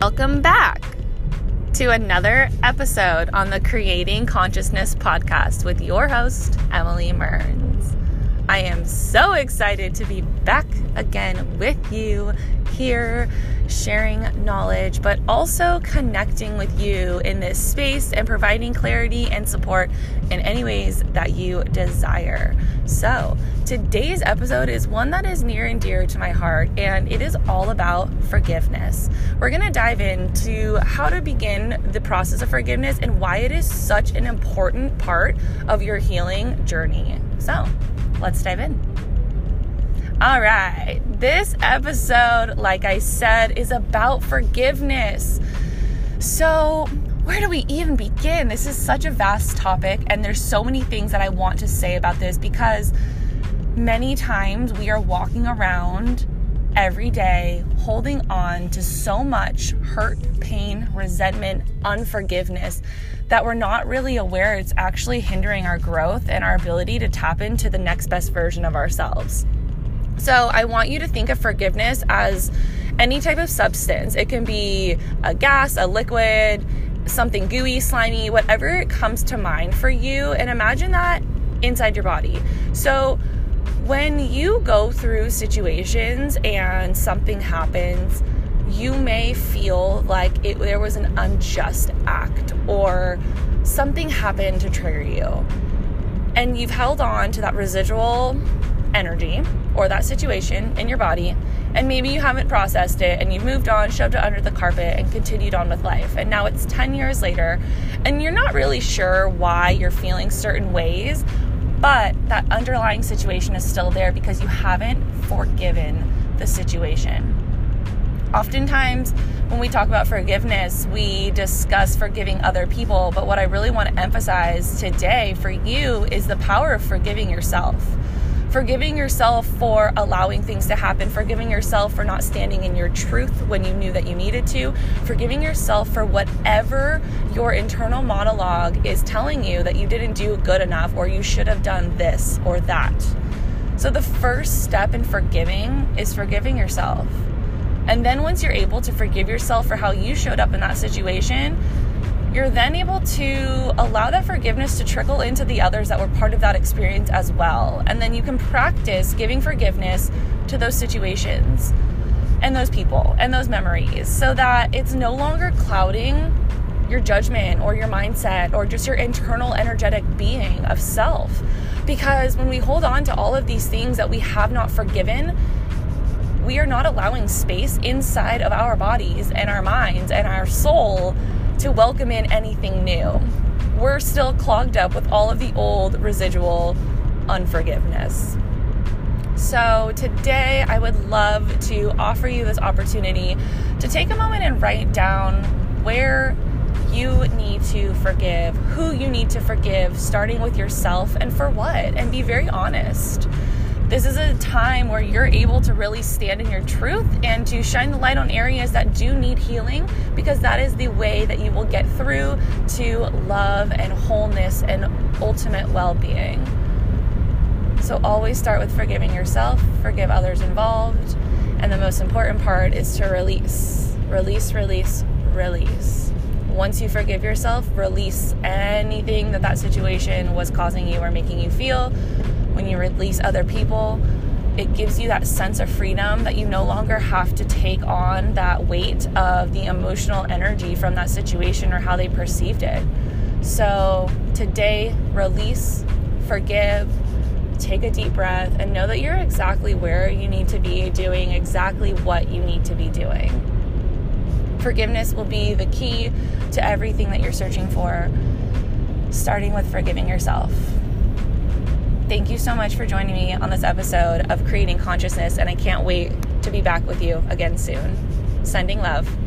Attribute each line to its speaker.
Speaker 1: Welcome back to another episode on the Creating Consciousness podcast with your host, Emily Mearns. I am so excited to be back again with you here, sharing knowledge, but also connecting with you in this space and providing clarity and support in any ways that you desire. So today's episode is one that is near and dear to my heart, and it is all about forgiveness. We're going to dive into how to begin the process of forgiveness and why it is such an important part of your healing journey. So let's dive in. All right, this episode, like I said, is about forgiveness. So where do we even begin? This is such a vast topic, and there's so many things that I want to say about this because many times we are walking around every day holding on to so much hurt, pain, resentment, unforgiveness that we're not really aware it's actually hindering our growth and our ability to tap into the next best version of ourselves. So I want you to think of forgiveness as any type of substance. It can be a gas, a liquid, something gooey, slimy, whatever it comes to mind for you. And imagine that inside your body. So when you go through situations and something happens, you may feel like there was an unjust act or something happened to trigger you. And you've held on to that residual energy or that situation in your body, and maybe you haven't processed it and you've moved on, shoved it under the carpet and continued on with life. And now it's 10 years later and you're not really sure why you're feeling certain ways, but that underlying situation is still there because you haven't forgiven the situation. Oftentimes, when we talk about forgiveness, we discuss forgiving other people, but what I really want to emphasize today for you is the power of forgiving yourself. Forgiving yourself for allowing things to happen, forgiving yourself for not standing in your truth when you knew that you needed to, forgiving yourself for whatever your internal monologue is telling you that you didn't do good enough or you should have done this or that. So the first step in forgiving is forgiving yourself. And then once you're able to forgive yourself for how you showed up in that situation, you're then able to allow that forgiveness to trickle into the others that were part of that experience as well. And then you can practice giving forgiveness to those situations and those people and those memories so that it's no longer clouding your judgment or your mindset or just your internal energetic being of self. Because when we hold on to all of these things that we have not forgiven, we are not allowing space inside of our bodies and our minds and our soul to welcome in anything new. We're still clogged up with all of the old residual unforgiveness. So today I would love to offer you this opportunity to take a moment and write down where you need to forgive, who you need to forgive, starting with yourself and for what, and be very honest. This is a time where you're able to really stand in your truth and to shine the light on areas that do need healing, because that is the way that you will get through to love and wholeness and ultimate well-being. So always start with forgiving yourself, forgive others involved, and the most important part is to release. Release, release, release. Once you forgive yourself, release anything that situation was causing you or making you feel. When you release other people, it gives you that sense of freedom that you no longer have to take on that weight of the emotional energy from that situation or how they perceived it. So today, release, forgive, take a deep breath, and know that you're exactly where you need to be, doing exactly what you need to be doing. Forgiveness will be the key to everything that you're searching for, starting with forgiving yourself. Thank you so much for joining me on this episode of Creating Consciousness, and I can't wait to be back with you again soon. Sending love.